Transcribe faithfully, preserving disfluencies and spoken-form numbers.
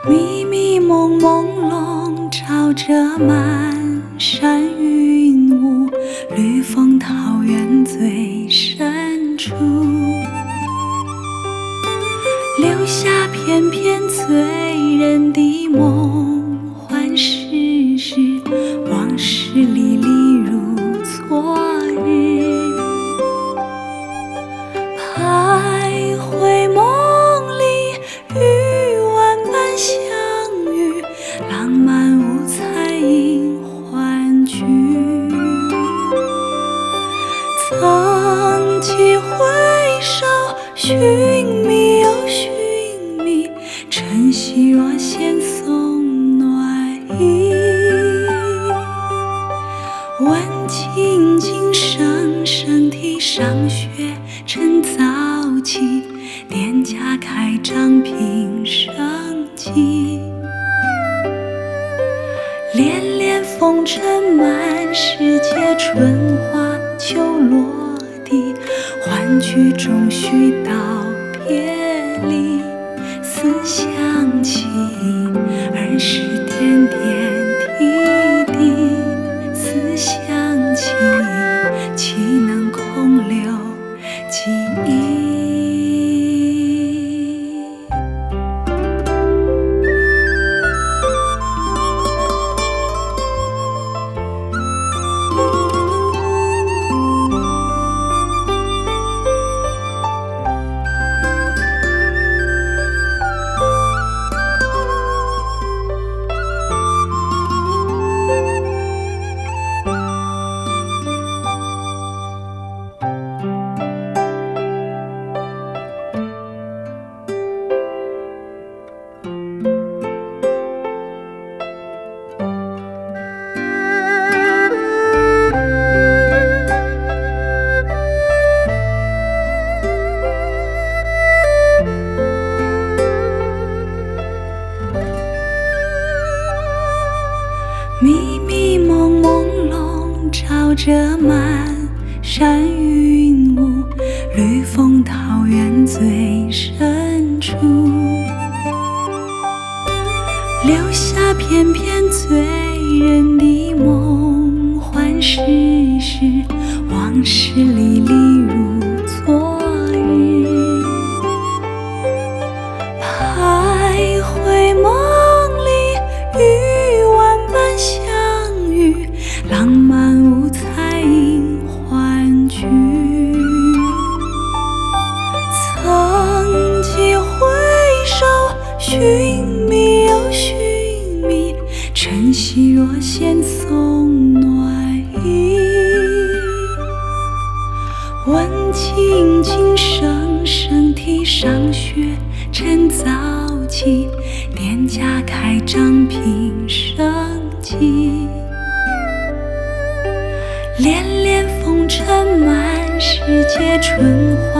迷迷蒙蒙笼罩着满山云雾，绿风桃源最深处，留下片片醉人的梦幻世事，往事历历如昨日，徘徊梦里与万般相遇，浪漫五彩映欢聚。曾几回首，寻觅又寻觅，晨曦若线送暖意。问青青声声啼上雪，趁早起，店家开张平生计。恋恋风尘满世界，春花秋落地，欢聚中须道别离。思乡起，儿时点点滴滴，思乡起，岂能空留记忆。迷迷蒙蒙笼罩着满山云雾，绿风桃源最深处，留下片片醉人的梦幻世事，往事历历如昨日，徘徊梦里与万般相遇，浪漫五彩映欢聚。曾几回首，寻觅又寻觅，晨曦若线送暖意。问青青声声啼上雪，趁早起，店家开张平生计。恋恋风尘满世界，春